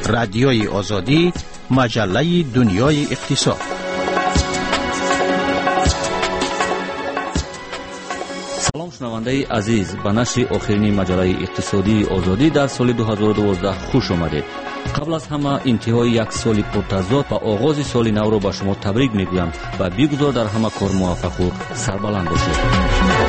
رادیوی آزادی، مجله دنیای اقتصاد. سلام شنونده عزیز، به نشر آخرین مجله اقتصادی آزادی در سال 2012 خوش آمدید. قبل از همه انتهای یک سال پرتضاد و آغاز سال نو را به شما تبریک میگویم و بیگذار در همه کار موفق و سربلند باشید.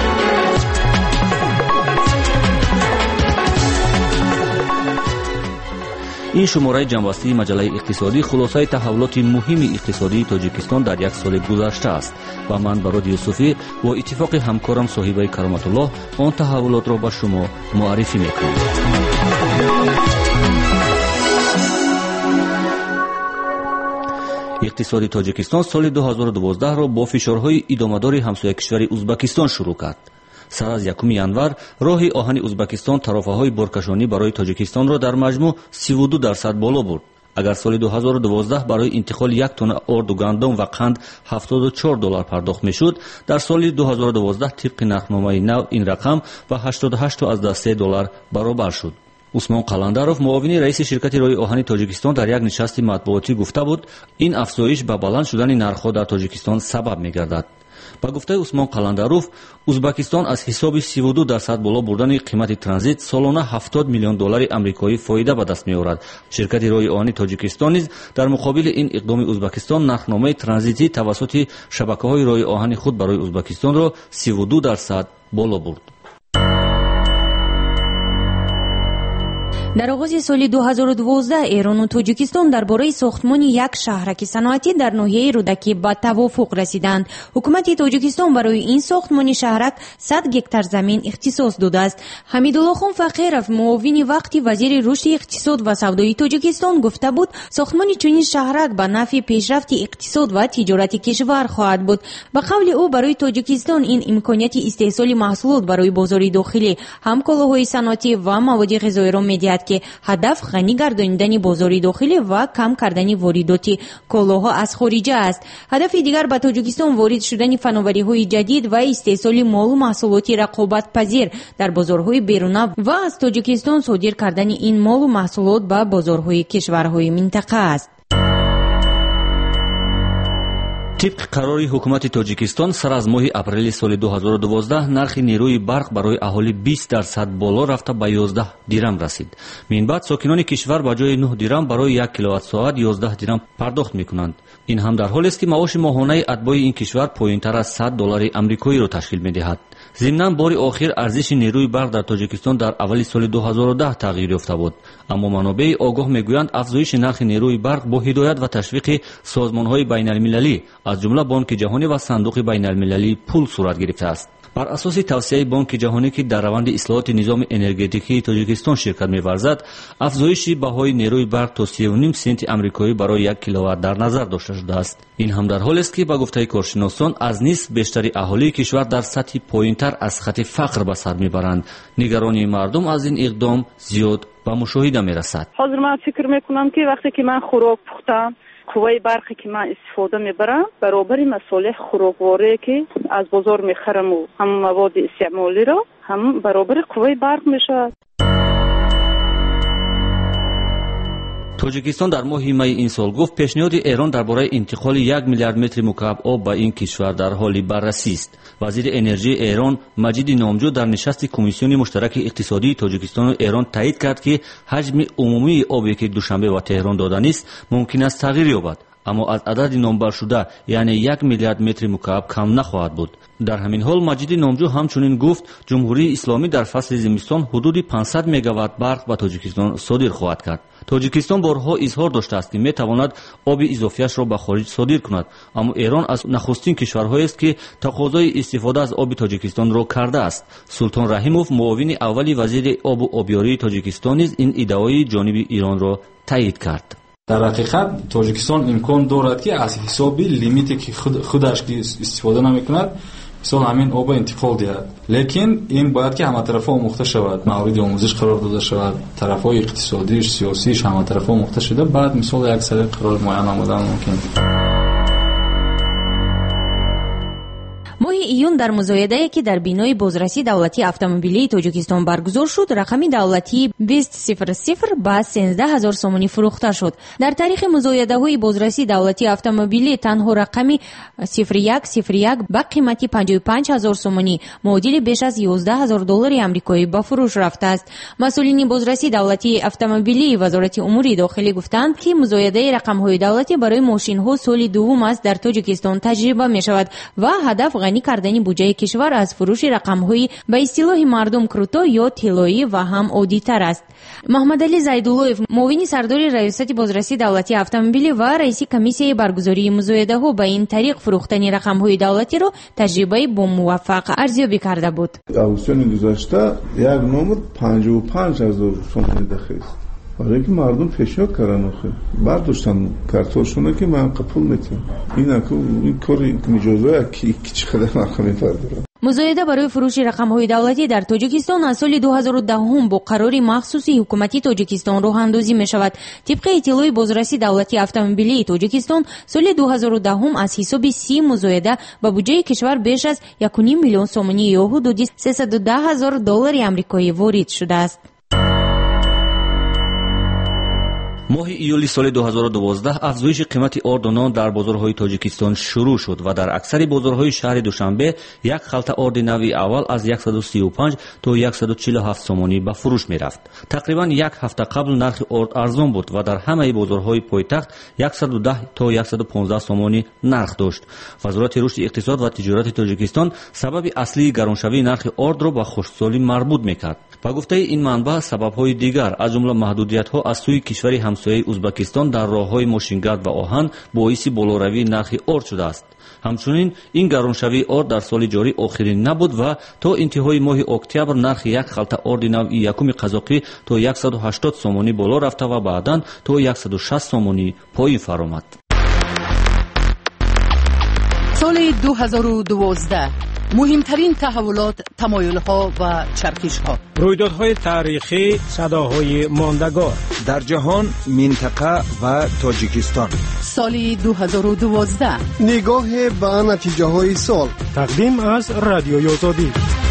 این شماره جنبسته مجله اقتصادی خلاصه تحولات مهم اقتصادی تاجیکستان در یک سال گذشته است و من براد یوسفی و اتفاق همکارم صاحبه کرامت الله آن تحولات را به شما معرفی میکنیم. اقتصاد تاجیکستان سال 2012 را با فشارهای ادامه‌دار همسایه کشور ازبکستان شروع کرد. سر از 1 ینور راه آهن ازبکستان طرفه‌های بارکشانی برای تاجیکستان را در مجموع 32% بالا برد. اگر سال 2012 برای انتقال 1 تن آرد و گندم و قند $74 پرداخت میشد، در سال 2012 طبق نرخنامه نو این رقم به $88.3 برابر شد. عثمان قلندرов معاون رئیس شرکت راه آهن تاجیکستان در یک نشست مطبوعاتی گفته بود این افزایش به بلند شدن نرخ‌ها در تاجیکستان سبب می‌گردد. با گفته عثمان قلندرов ازبکستان از حساب 32% بالا بردن قیمت ترانزیت سالانه $70 میلیون آمریکایی فایده به دست می‌آورد. شرکت راه آهن تاجیکستان نیز در مقابل این اقدام ازبکستان نرخنامه ترانزیتی توسط شبکه‌های راه آهن خود برای ازبکستان را 32% بالا برد. در آغاز سال 2012 ایران و تاجیکستان درباره ساختمان یک شهرک صنعتی در ناحیه رودکی به توافق رسیدند. حکومت تاجیکستان برای این ساختمان شهرک 100 هکتار زمین اختصاص داده است. حمیدالله خان فقیرов معاون وقتی وزیر رشد اقتصاد و سودای تاجیکستان گفته بود ساختمان چنین شهرک به نفع پیشرفت اقتصاد و تجارت کشور خواهد بود. به قول او برای تاجیکستان این امکانیت استحصال محصولات برای بازار داخلی، هم کالاهای صنعتی و مواد غذایی را می‌دهد که هدف غنی گردانیدن بازار داخلی و کم کردن واردات کالاها از خارجه است. هدف دیگر به تاجیکستان وارد شدن فناوری‌های جدید و استحصال مال و محصولات رقابت پذیر در بازارهای بیرونه و از تاجیکستان صادر کردن این مال و محصولات به بازارهای کشورهای منطقه است. طبق قرار حکومت تاجیکستان سر از ماه اپریل سال 2012 نرخ نیروی برق برای اهالی 20% بالا رفته به 11 درم رسید. من بعد ساکنان کشور به جای 9 درم برای 1 کیلووات ساعت 11 درم پرداخت میکنند. این هم در حالی است که معاش ماهانه اتباع این کشور پایینتر از $100 آمریکایی را تشکیل میدهد. ضمناً بار آخر ارزش نیروی برق در تاجیکستان در اول سال 2010 تغییر یافته بود، اما منابع آگاه میگویند افزایش نرخ نیروی برق با هدایت و تشویق سازمان‌های بین‌المللی از جمله بانک جهانی و صندوق بین‌المللی پول صورت گرفته است. بر اساس توصیه بانک جهانی که در روند اصلاحات نظام انرژتیکی تاجیکستان شرکت می‌ورزد، افزایش بهای نیروی برق تا 3.5 سنت آمریکایی برای 1 کیلووات در نظر داشته شده است. این هم در حالی است که با گفته کارشناسان از نصف بیشتر اهالی کشور در سطح پایینتر از خط فقر به سر میبرند. نگرانی مردم از این اقدام زیاد به مشاهده میرسد. حاضر من فکر میکنم که وقتی که من خوراک پختم قوه برقی که من استفاده میبرم برابر مصالح خوراکواری که از بازار میخرم و هم مواد استعمالی را هم برابر قوه برق میشه. تاجیکستان در ماه می این سال گفت پیشنهاد ایران درباره انتقال 1 میلیارد متر مکعب آب به این کشور در حال بررسی است. وزیر انرژی ایران مجید نامجو در نشست کمیسیون مشترک اقتصادی تاجیکستان و ایران تایید کرد که حجم عمومی آبی که دوشنبه و تهران دادن است ممکن است تغییر یابد، اما از عدد نامبر شده یعنی 1 میلیارد متر مکعب کم نخواهد بود. در همین حال مجید نامجو همچنین گفت جمهوری اسلامی در فصل زمستان حدود 500 مگاوات برق به تاجیکستان صادر خواهد کرد. تاجیکستان بارها اظهار داشته است که میتواند آب اضافیش را به خارج صادر کند، اما ایران از نخستین کشورهایی است که تقاضای استفاده از آب تاجیکستان را کرده است. سلطان رحیموف معاون اولی وزیر آب و آبیاری تاجیکستان نیز این ادعای جانب ایران را تایید کرد. در حقیقت تاجیکستان امکان دارد که از حساب لیمیتی که خودش استفاده نمیکند مثال همین آب انتقال دهد، لیکن این باید که همه طرفه آموخته شود، مورد آموزش قرار داده شود، طرفهای اقتصادیش سیاسیش همه طرفه آموخته شده، بعد مثال یک سری قرار معین آمدن ممکن. ماه июн дар музоядае ки дар бинои бозрасии давлатии автомобилии тоҷикистон баргузор шуд, рақами давлатии 2000 ба 13000 сомонӣ фурӯхта шуд. дар таърихи музоядаҳои бозрасии давлатии автомобилӣ танҳо рақами 0101 ба қимати 55000 сомонӣ муодили беш аз $11000 амрикоӣ ба фурӯш рафтааст. масъулини бозрасии давлатии автомобилии вазорати умури дохилӣ гуфтанд ки музоядаи рақамҳои давлатӣ барои мошинҳо соли дуввум аст дар тоҷикистон таҷриба мешавад ва ҳадаф ғанӣ кардани буҷаи кишвар аз фурӯши рақамҳои ба истилоҳи мардум круто ё тиллоӣ ва ҳам оддитар аст. маҳмадалӣ зайдуллоев, муовини сардори раёсати бозрасии давлатии автомобилӣ ва раиси комиссияи баргузории музоядаҳо, ба ин тариқ фурӯхтани рақамҳои давлатиро таҷрибаи бомуваффақ арзёбӣ карда буд. ауксиони гузашта як номер 55000 сомонӣ дахест. برای که مردم فشار کردن آخه برداشتن کارتاشونه که من قبول میتونم این کاری مجازه کی چقدر مخمی پردارم. музояда барои фурӯши рақамҳои давлатӣ дар тоҷикистон аз соли 2010 бо қарори махсуси ҳукумати тоҷикистон роҳандозӣ мешавад. тибқи иттилои бозрасии давлатии автомобилии тоҷикистон соли 2010 аз ҳисоби 30 музояда ба буҷаи кишвар беш аз 1.5 миллион сомонӣ ё ҳудуди $310,000 амрикоӣ ворид шудааст. моҳи июли соли 2012 афзоиши қимати орду нон дар бозорҳои тоҷикистон шурӯъ шуд ва дар аксари бозорҳои шаҳри душанбе як халта орди нави аввал аз 135 то 147 сомонӣ ба фурӯш мерафт. тақрибан як ҳафта қабл нархи орд арзон буд ва дар ҳамаи бозорҳои пойтахт 110 то 115 сомонӣ нарх дошт. вазорати рушди иқтисод ва тиҷорати тоҷикистон сабаби аслии гароншавии нархи ордро ба хушксолӣ марбут мекард. ба гуфтаи ин манбаъ, сабабҳои дигар аз ҷумла маҳдудиятҳо аз сӯи кишвари ҳамсояи Узбекистон дар роҳҳои мошингард ва оҳан боиси болоравии нархи орд шудааст. ҳамчунин ин гароншавии орд дар соли ҷорӣ охирин набуд ва то интиҳои моҳи октябр нархи як халта орди нави якуми қазоқӣ то 180 сомонӣ боло рафта ва баъдан то 160 сомонӣ поин фаромад. соли 2012 مهمترین تحولات، تمایل‌ها و چرخش‌ها، رویدادهای تاریخی، صداهای ماندگار در جهان، منطقه و تاجیکستان. سال 2012 نگاه به نتیجه‌های سال. تقدیم از رادیوی آزادی.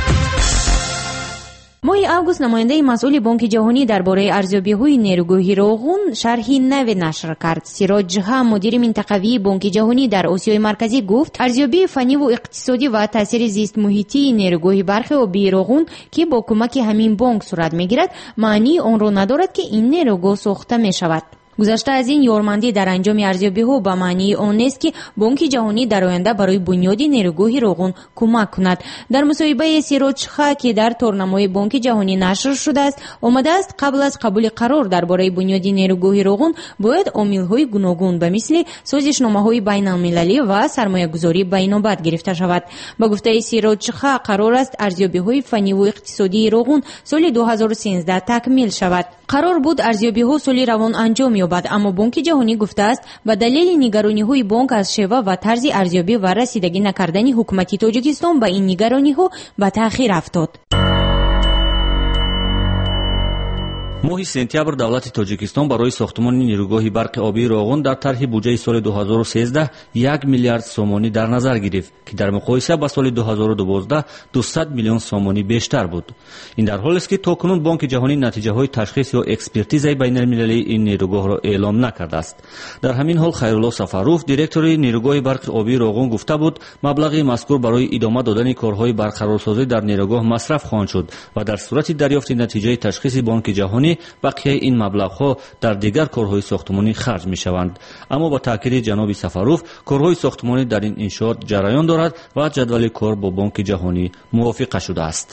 моҳи август намояндаи масъули бонки ҷаҳонӣ дар бораи арзёбиҳои нерӯгоҳи роғун шарҳи наве нашр кард. сироҷ ҷҳа, мудири минтақавии бонки ҷаҳонӣ дар осиёи марказӣ гуфт, арзёбии фаниву иқтисодӣ ва таъсири зистмуҳитии нерӯгоҳи бархи обии роғун ки бо кӯмаки ҳамин бонк сурат мегирад, маънии онро надорад ки ин нерӯгоҳ сохта мешавад. гузашта аз ин ёрмандӣ дар анҷоми арзёбиҳо ба маънии он нест ки бонки ҷаҳонӣ дар оянда барои бунёди нерӯгоҳи роғун кӯмак кунад. дар мусоҳибаи сироҷ ҷҳа, ки дар торнамои бонки ҷаҳонӣ нашр шудааст, омадааст қабл аз қабули қарор дар бораи бунёди нерӯгоҳи роғун бояд омилҳои гуногун ба мисли созишномаҳои байналмилалӣ ва сармоягузорӣ ба инобат гирифта шавад. ба гуфтаи сироҷ ҷҳа, қарор аст арзёбиҳои фаниву иқтисодии роғун соли 2013 такмил шавад. қарор буд арзёбиҳо соли равон анҷом ёбад, аммо бонки ҷаҳонӣ гуфтааст ба далели нигарониҳои бонк аз шева ва тарзи арзёбӣ ва расидагӣ накардани ҳукумати тоҷикистон ба ин нигарониҳо ба таъхир афтод. моҳи сентябр давлати тоҷикистон барои сохтмони нерӯгоҳи барқи обии роғун дар тарҳи буҷаи соли 2013 1 миллиард сомонӣ дар назар гирифт, ки дар муқоиса ба соли 2012 200 миллион сомонӣ бештар буд. ин дар ҳолест ки токунун бонки ҷаҳонӣ натиҷаҳои ташхис ё экспертизаи байналмилалии ин нерӯгоҳро эълом накардааст. дар ҳамин ҳол Хайрулло Сафарув, директори нерӯгоҳи барқи обии роғун, гуфта буд, маблағи мазкур барои идома додани корҳои барқарорсозӣ дар нерӯгоҳ масраф хоҳанд шуд ва дар сурати дарёфти натиҷаи ташхиси бонки ҷаҳонӣ бақияи ин маблағҳо дар дигар корҳои сохтмонӣ харҷ мешаванд. аммо ба таъкиди ҷаноби Сафарув, корҳои сохтмонӣ дар ин иншоот ҷараён дорад ва ҷадвали кор бо бонки ҷаҳонӣ мувофиқа шудааст.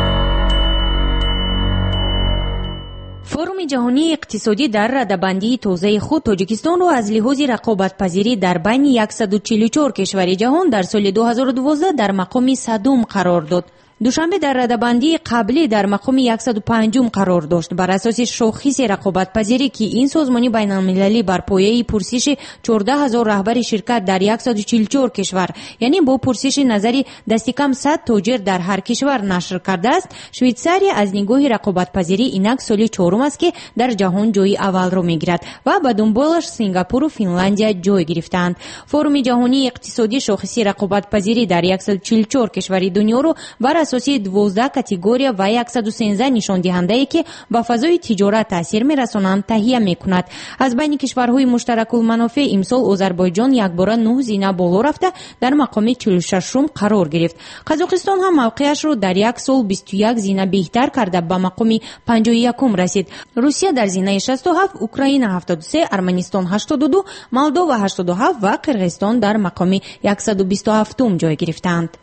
форуми ҷаҳонии иқтисодӣ дар радабандии тозаи худ тоҷикистонро аз лиҳози рақобатпазирӣ дар байни 144 кишвари ҷаҳон дар соли 2012 дар мақоми 100 қарор дод. دوشنبه در رده‌بندی قبلی در مقام 105 قرار داشت. بر اساس شاخص رقابت‌پذیری که این سازمان بین‌المللی بر پایه پرسش 14000 رهبر شرکت در 144 کشور، یعنی با پرسش نظری دست کم 100 تاجر در هر کشور نشر کرده است، شویتساریا از نگاه رقابت‌پذیری اینک سال چهارم است که در جهان جای اول را میگیرد و به دنبالش سینگاپور و فنلاندیا جای گرفتند. فورум جهانی اقتصادی شاخص رقابت‌پذیری در 144 کشور دنیا را بر اساس 12 کاتگوریا و 113 نشان دهنده که به فضای تجارت تاثیر می‌رسانند تهیه می‌کند. از بین کشورهای مشترک المنافع امسال آذربایجان یکباره 9 زینه بالا رفته در مقام 46 قرار گرفت. قزاقستان هم موقعش را در یک سال 21 زینه بهتر کرده به مقام 51 رسید. روسیه در زینه 67، اوکراین 73، ارمنستان 82، مولدووا 87 و قرغیزستان در مقام 127 جای گرفتند.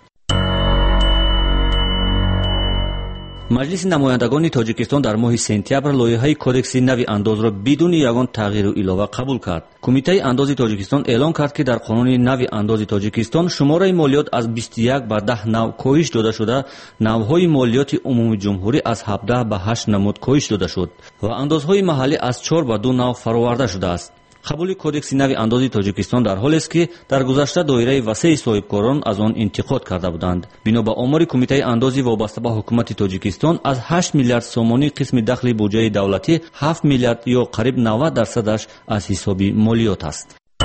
маҷлиси намояндагони тоҷикистон дар моҳи сентябр лоиҳаи кодекси нави андозро бидуни ягон тағйиру илова қабул кард. кумитаи андози тоҷикистон эълон кард ки дар қонуни нави андози тоҷикистон шумораи молиёт аз 21 ба 10 нав коҳиш дода шуда, навҳои молиёти умумиҷумҳурӣ аз 17 ба 8 намуд коҳиш дода шуд ва андозҳои маҳаллӣ аз 4 ба 2 нав фароварда шудааст. қабули кодекси нави андози тоҷикистон дар ҳолест ки дар гузашта доираи васеи соҳибкорон аз он интиқод карда буданд. бино ба омори кумитаи андози вобаста ба ҳукумати тоҷикистон, аз 8 миллиард сомонӣ қисми дахли буҷаи давлатӣ 7 миллиард ё қариб 90% аз ҳисоби молиёт аст.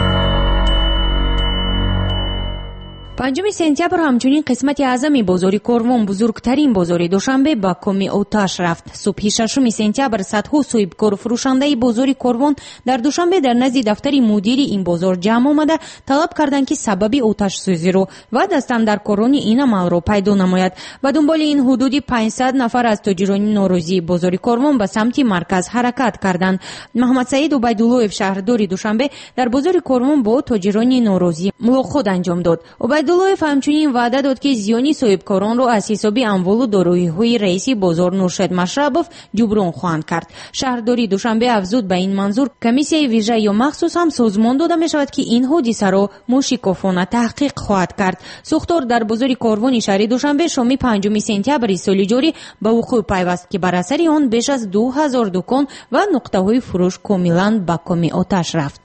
5 сентябр ҳамчунин қисмати аъзами бозори Корвон, бузургтарин бозори Душанбе, ба коми оташ рафт. субҳи 6 сентябр садҳо соҳибкору фурӯшандаи бозори Корвон дар Душанбе дар назди дафтари мудири ин бозор ҷамъ омада талаб карданд ки сабаби оташсӯзиро ва дастандаркорони ин амалро пайдо намояд. ба дунболи ин ҳудуди 500 нафар аз тоҷирони норозии бозори Корвон ба самти марказ ҳаракат карданд. Маҳмадсаид Убайдуллоев, шаҳрдори Душанбе, дар бозори Корвон бо тоҷирони норозӣ мулоқот анҷом дод. Убайдуллоев ҳамчунин ваъда дод ки зиёни соҳибкоронро аз ҳисоби амволу дороиҳои раиси бозор Нуршед Машрабов ҷуброн хоҳанд кард. шаҳрдори Душанбе афзуд ба ин манзур комиссияи вижа ё махсус ҳам созмон дода мешавад ки ин ҳодисаро мушикофона таҳқиқ хоҳад кард. сӯхтор дар бозори Корвони шаҳри Душанбе шоми 5 сентябри соли ҷорӣ ба вуқӯъ пайваст ки бар асари он беш аз 2000 дукон ва нуқтаҳои фурӯш комилан ба коми оташ рафт.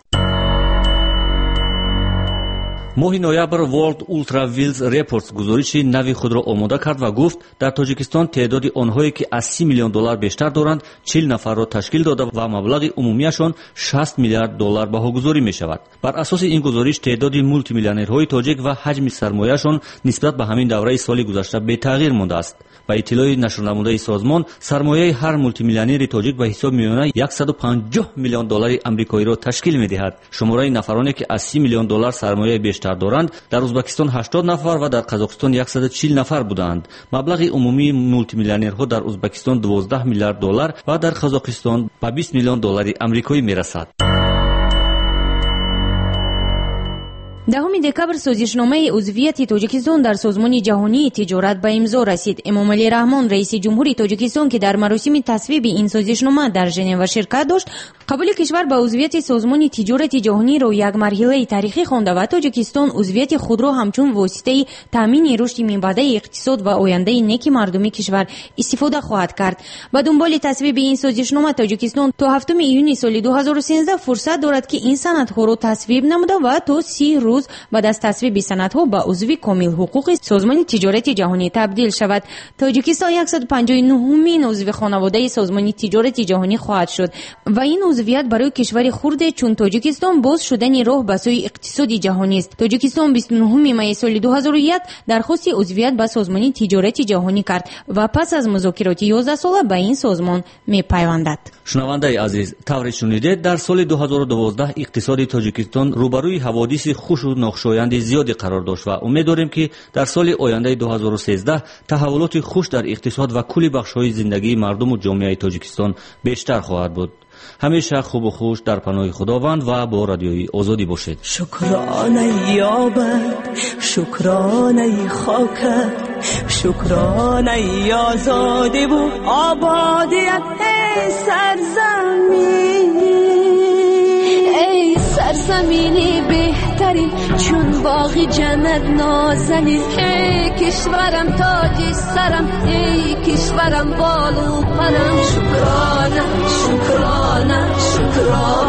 моҳи ноябр World Ultra Wheels Reports гузориши нави худро омода кард ва гуфт дар тоҷикистон теъдоди онҳое ки аз $30 миллион бештар доранд 40 нафарро ташкил дода ва маблағи умумияшон $60 миллиард баҳогузорӣ мешавад. бар асоси ин гузориш теъдоди мултимиллионерҳои тоҷик ва ҳаҷми сармояшон нисбат ба ҳамин давраи соли гузашта бетағйир мондааст. ба иттилои нашрнамудаи созмон, сармояи ҳар мултимиллионери тоҷик ба ҳисоб меёна $150 миллион амрикоиро ташкил медиҳад. шумораи нафароне ки аз $30 миллион сармояи бештар доранд дар ӯзбекистон 80 нафар ва дар қазоқистон 140 нафар буданд. маблағи умумии мултимиллионерҳо дар ӯзбекистон $12 миллиард ва дар қазоқистон ба $20 миллион амрикоӣ мерасад. 10 декабр созишномаи узвияти тоҷикистон дар созмони ҷаҳонии тиҷорат ба имзо расид. Эмомалӣ Раҳмон, раиси ҷумҳури Тоҷикистон, ки дар маросими тасвиби ин созишнома дар Женева ширкат дошт, қабули кишвар ба узвияти созмони тиҷорати ҷаҳониро як марҳилаи тарихӣ хонда ва Тоҷикистон узвияти худро ҳамчун воситаи таъмини рушди минбаъдаи иқтисод ва ояндаи неки мардуми кишвар истифода хоҳад кард. ба дунболи тасвиби ин созишнома Тоҷикистон то 7 июни соли 2013 фурсат дорад ки ин санадҳоро тасвиб намуда ва то 30 рӯз баъд аз тасвиби санадҳо ба узви комилҳуқуқи созмони тиҷорати ҷаҳонӣ табдил шавад. Тоҷикистон 159-мин узви хонаводаи созмони тиҷорати ҷаҳонӣ хоҳад шуд ва ин узвият барои кишвари хурде чун Тоҷикистон боз шудани роҳ ба сӯи иқтисоди ҷаҳонист. Тоҷикистон 29 майи соли 2001 дархости узвият ба созмони тиҷорати ҷаҳонӣ кард ва пас аз музокироти 11 сола ба ин созмон мепайвандад. шунавандаи азиз, тавре шунидед, дар соли 2012 иқтисоди Тоҷикистон рӯбарӯи ҳаводиси хушу нохушоянди зиёде қарор дошт ва умед дорем ки дар соли ояндаи 2013 таҳаввулоти хуш дар иқтисод ва кулли бахшҳои зиндагии мардуму ҷомеаи Тоҷикистон бештар хоҳад буд. ҳамеша хубу хуш дар паноҳи худованд ва бо радиои озодӣ бошед. шукронаи ёбад, шукронаи хокат, шукронаи озодӣ бу ободият. эй сарзамин, эй сарзамини беҳтар ترین، چون باغی جنت نازنین. ای کشورم تاج سرم، ای کشورم بال و پرم. شکرانه شکرانه شکرانه